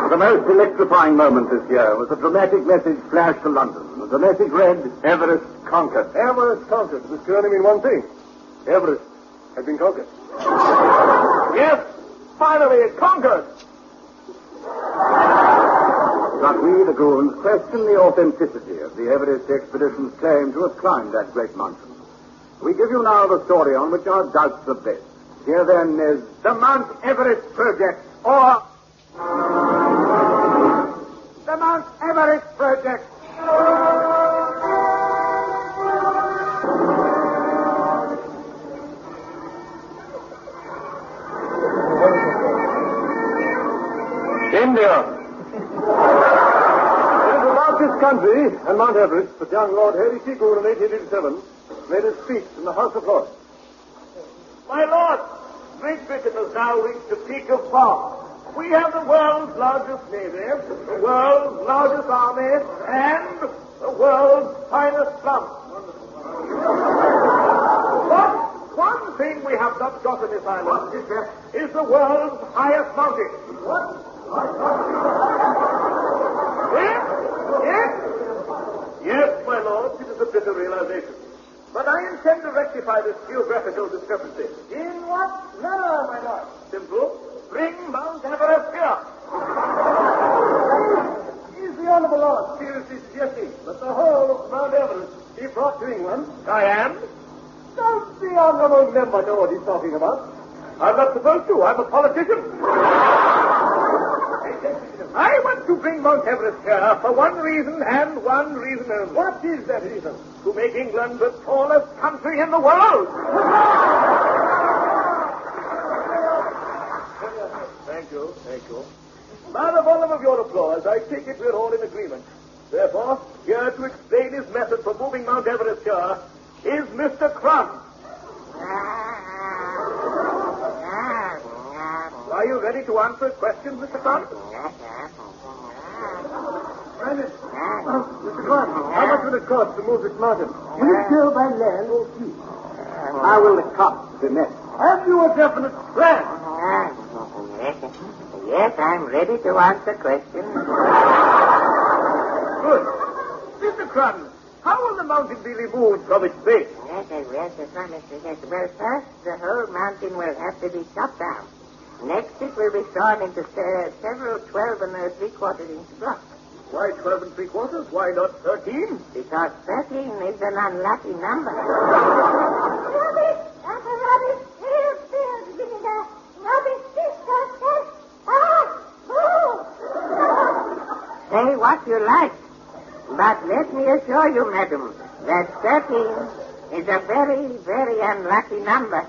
The most electrifying moment this year was the dramatic message flashed to London. The message read, Everest conquered. Everest conquered. This could only mean one thing. Everest had been conquered. Yes, finally it conquered. But we, the goons, question the authenticity of the Everest expedition's claim to have climbed that great mountain. We give you now the story on which our doubts are based. Here then is the Mount Everest Project, or the Mount Everest Project. India. It is about this country and Mount Everest that young Lord Harry Seagoon in 1887 made a speech in the House of Lords. My Lord, Great Britain has now reached the peak of power. We have the world's largest navy, the world's largest army, and the world's finest slum. But one thing we have not got on this island is the world's highest mountain. What? Yes, my lord, it is a bitter realization. But I intend to rectify this geographical discrepancy. In what manner, my lord? Simple. Bring Mount Everest here. Is the Honourable Lord seriously suggesting that the whole of Mount Everest be brought to England? I am. Does the Honourable Member know what he's talking about? I'm not supposed to. I'm a politician. I want to bring Mount Everest here for one reason and one reason only. What is that reason? To make England the tallest country in the world. Thank you. By the volume of your applause, I take it we're all in agreement. Therefore, here to explain his method for moving Mount Everest here is Mr. Crumb. Are you ready to answer questions, Mr. Crumb? Mr. Clark, how much will it cost to move this mountain? Will it go by land or sea? How will the cost be met? Have you a definite plan? Yes, I'm ready to answer questions. Good. Mr. Crumb, how will the mountain be removed from its base? Yes. Well, first, the whole mountain will have to be chopped down. Next, it will be sawn into several 12 and 3/4-inch blocks. Why 12 3/4? Why not 13? Because 13 is an unlucky number. Say what you like, but let me assure you, madam, that 13 is a very, very unlucky number.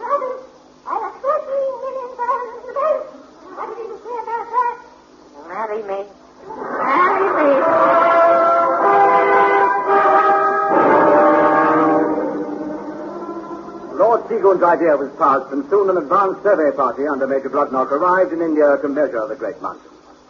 Marry me. Lord Seagoon's idea was passed, and soon an advance survey party under Major Bloodnock arrived in India to measure the great mountain.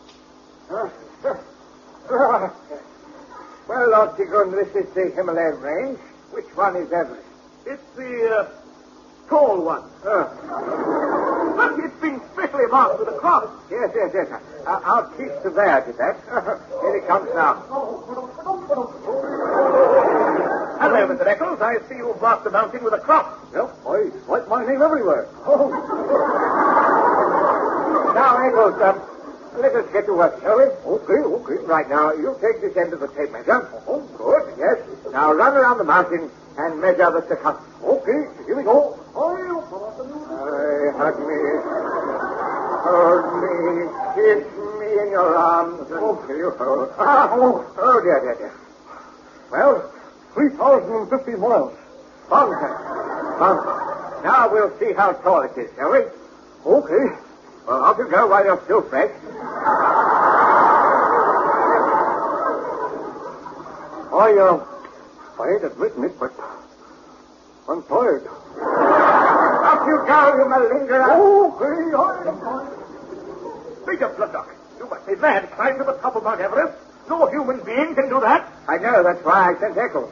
Well, Lord Seagoon, this is the Himalayan range. Which one is Everest? It's the tall one. Look, it's been specially marked with a cross. Yes. I'll keep surveyor to that. Here he comes now. Hello, Mr. Eccles. I see you've marked the mountain with a cross. Well, I write my name everywhere. Oh. Now, Eccles, let us get to work, shall we? Okay. Right now, you take this end of the tape measure. Oh, good, yes. Now run around the mountain and measure the circumference. Okay, here we go. Hug me. Hold me. Kiss me in your arms. Okay, you hold. Oh, dear. Well, 3,050 miles. Mountain. Now we'll see how tall it is, shall we? Okay. Well, off you go while you're still fresh. I ain't admitting it, but I'm tired. Off you go, you malingerer. Okay, Major Bloodnock, you must be mad. Climb to the top of Mount Everest. No human being can do that. I know, that's why I sent Eccles.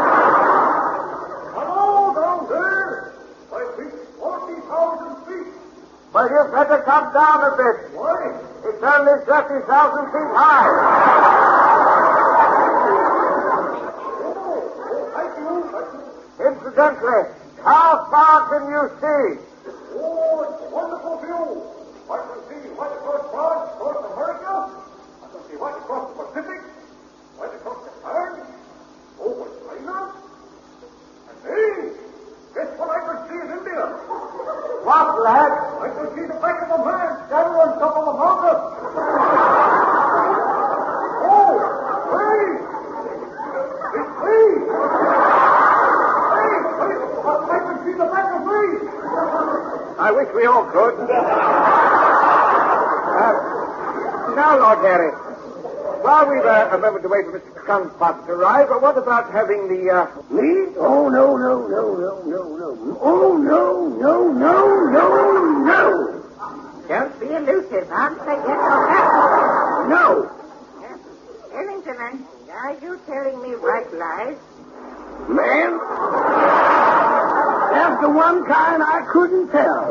Hello, down there. I reached 40,000 feet. Well, you'd better come down a bit. Why? It's only is 30,000 feet high. Incidentally, how far can you see? Oh, it's a wonderful view. I can see right across France, across America. I can see right across the Pacific, right across Japan, over China. And hey, guess what I can see in India? What, lad? I can see the back of a man standing on top of a mountain. Oh, hey! It's me! Hey, I can see the back of me! I wish we all could. Now, Lord Harry, while we've a moment to wait for Mr. Crumpot to arrive, what about having the, Me? Oh, no. Oh, no. Don't be elusive, Hans. I get no back. No. Ellington, are you telling me white lies? Man, that's the one kind I couldn't tell.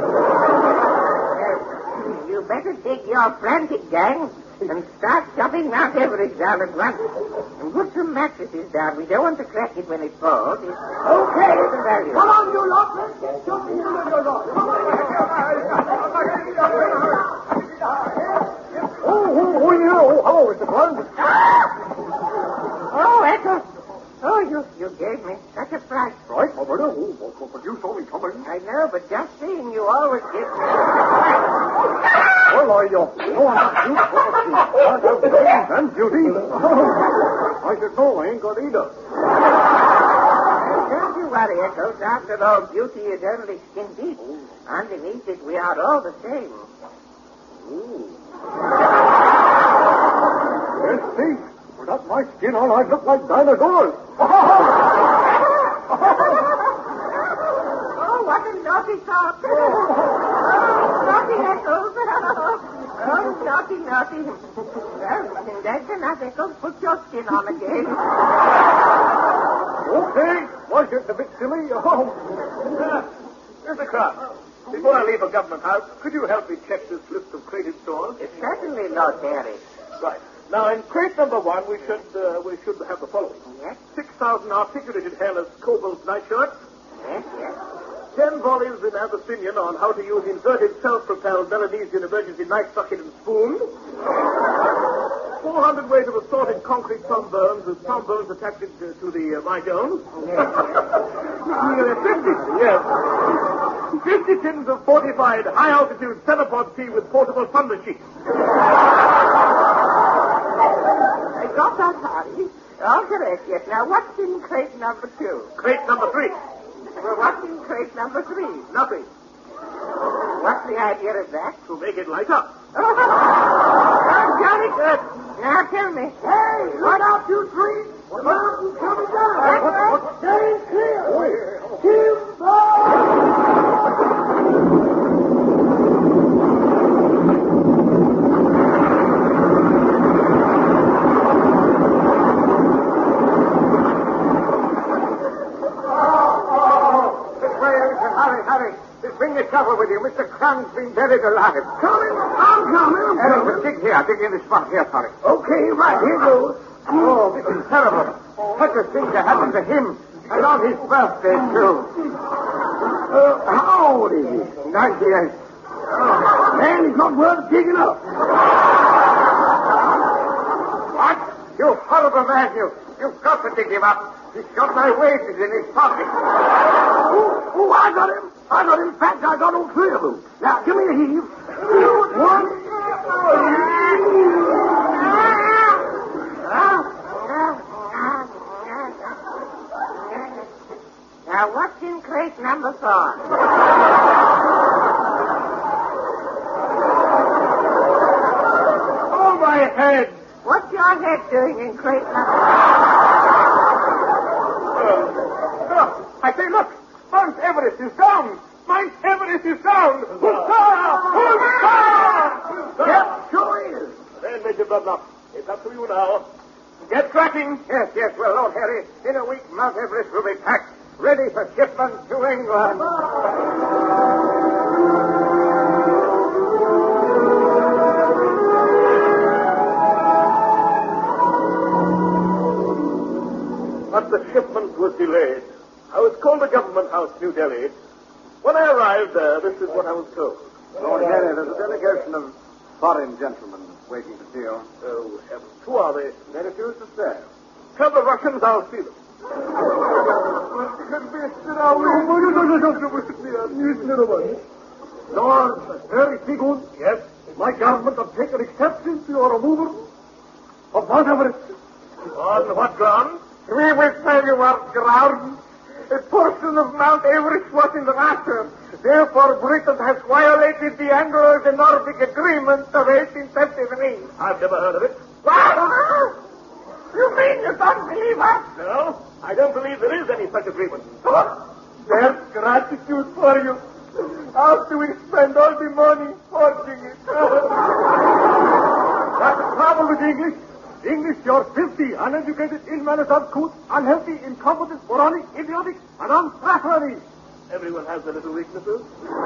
Well, you better dig your frantic gang and start chopping Mount Everest down at once. And put some mattresses down. We don't want to crack it when it falls. Okay. Come on, you lot. Let's get something out of your lot. hello, Mr. Blunt. Oh, Echo. Oh, you gave me such a fright. Right, Alberta. But you saw me coming. I know, but just seeing you always gives me... Well, I know I'm not cute. I have brains and beauty. I should know I ain't got either. Don't you worry, Echo. After all, beauty is only skin deep. Underneath it, we are all the same. Yes, see. Without my skin on, I'd look like dinosaurs. Oh, what a naughty thought. Naughty Echo. Oh, naughty. Well, that's enough, Echo. Put your skin on again. Okay. Was it a bit silly? Mr. Kraft, before I leave the government house, could you help me check this list of crated stores? Certainly, Lord Harry. Right. Now, in crate number 1, we should have the following. Yes? 6,000 articulated hairless cobalt nightshirts. Yes. 10 volumes in Abyssinian on how to use inverted self-propelled Melanesian emergency knife bucket and spoon. 400 ways of assorted concrete sunburns with sunburns attached to the Myjones. Yes. 50 tins of fortified high-altitude cenopod tea with portable thunder sheets. I got that, Harry. All correct, yes. Now, what's in crate number 2? Crate number 3. Well, what's in crate number 3? Nothing. What's the idea of that? To make it light up. Oh, jolly good. Now, tell me. Hey, look out, you three. The mountain's coming down. Stay clear. Timber! Hurry. Just bring the shovel with you. Mr. Crumb's been buried alive. I'm coming. Eric, dig here. Dig in the spot here, sorry. Okay, right, here goes. Oh, this is terrible. Such a thing to happen to him. And on his birthday, too. How old is he? 98. Man, he's not worth digging up. What? You horrible man, you've got to dig him up. He's got my wages in his pocket. Oh, I got him. In fact, I got all three of them. Now, give me a heave. One. Now, what's in crate number 4? Oh, my head! What's your head doing in crate number 4? I say, look! Mount Everest is down! Mount Everest is down! Huzzah! Huzzah! Yep, sure is. Then, Major Bloodlock, it's up to you now. Get cracking! Yes. Well, Lord Harry, in a week, Mount Everest will be packed, ready for shipment to England. Brigade. I was called to Government House, New Delhi. When I arrived there, this is what I was told. Lord Henry, there's a delegation of foreign gentlemen waiting to see you. Oh, heavens. Who are they? They refuse to stay. Tell the Russians I'll see them. Lord, very good. Yes? My government have taken exception to your removal of Mount Everest. On what ground? We will tell you what ground. A portion of Mount Everest was in Russia. Therefore, Britain has violated the Anglo-Nordic Agreement of 1873. I've never heard of it. What? You mean you don't believe us? No, I don't believe there is any such agreement. There's gratitude for you. After we spend all the money forging it. That's the trouble with English. English, you're filthy, uneducated, ill-mannered, uncouth, unhealthy, incompetent, moronic, idiotic, and untrustworthy. Everyone has their little weaknesses.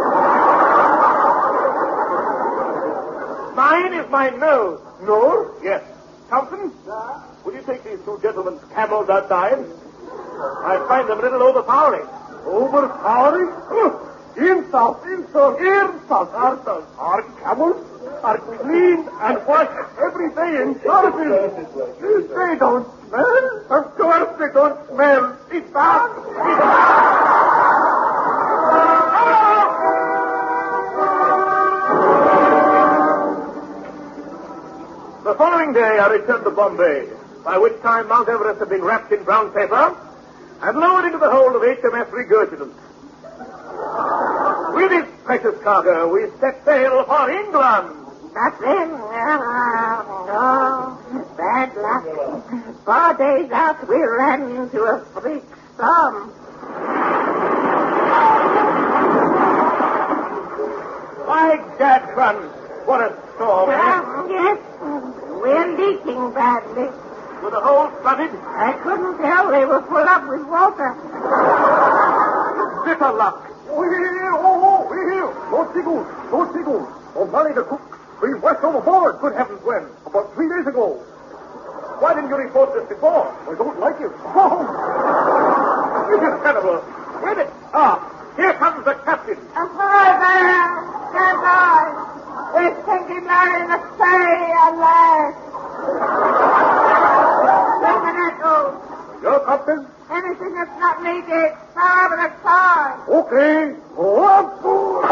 Mine is my nose. Nose? Yes. Thompson? Will you take these two gentlemen's camels outside? I find them a little overpowering. Overpowering? Insult. Our camels are cleaned and washed every day in service. They don't smell. Of course they don't smell. It's bad. The following day, I returned to Bombay, by which time Mount Everest had been wrapped in brown paper and lowered into the hold of HMS Regurgitant. With this precious cargo, we set sail for England. But then, bad luck. 4 days out, we ran into a freak storm. My gad, son, what a storm. Yes, we're leaking badly. Were the holes flooded? I couldn't tell. They were full up with water. Bitter luck. We're here. Don't be good. O'Malley the cook. We went overboard. Good heavens, when? About 3 days ago. Why didn't you report this before? I don't like it. This is terrible. Where did... here comes the captain. Ahoy there! Stand by! We're sinking down in the sea at last. Look at that go. Your captain? Anything that's not needed, throw over the side. Okay. Go up, boy.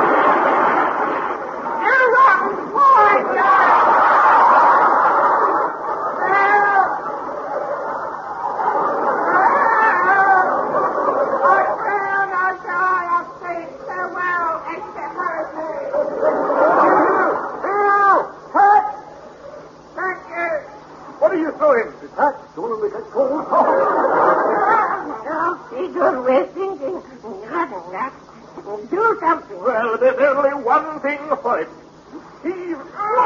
You rotten boy, John! What are you throwing? The tax. Don't let me get cold. Be good, we're thinking. Do something. Well, there's only one thing for it. Heave.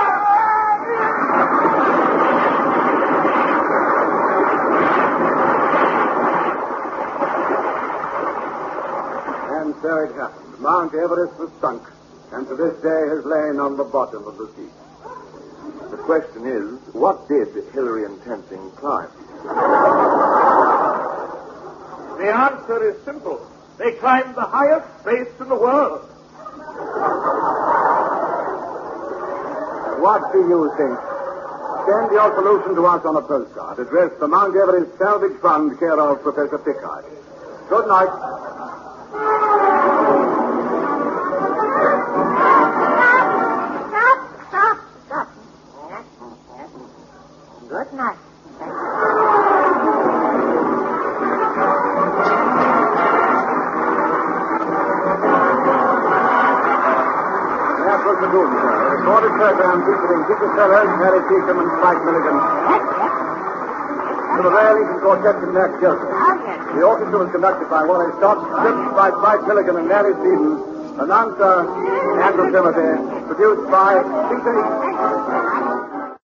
And so it happened. Mount Everest was sunk, and to this day has lain on the bottom of the sea. The question is, what did Hillary and Tenzing climb? The answer is simple. They climbed the highest base in the world. What do you think? Send your solution to us on a postcard addressed to Mount Everest Salvage Fund, care of Professor Pickard. Good night. Stop. Good night. That was the Goon Show, a recorded program featuring Peter Sellers, Harry Peakham, and Spike Milligan. To the Royal Lincoln Quartet and Max Joseph. The orchestra was conducted by Wally Stott, script by Spike Milligan and Larry Stevens, announcer Andrew Timothy, produced by Peter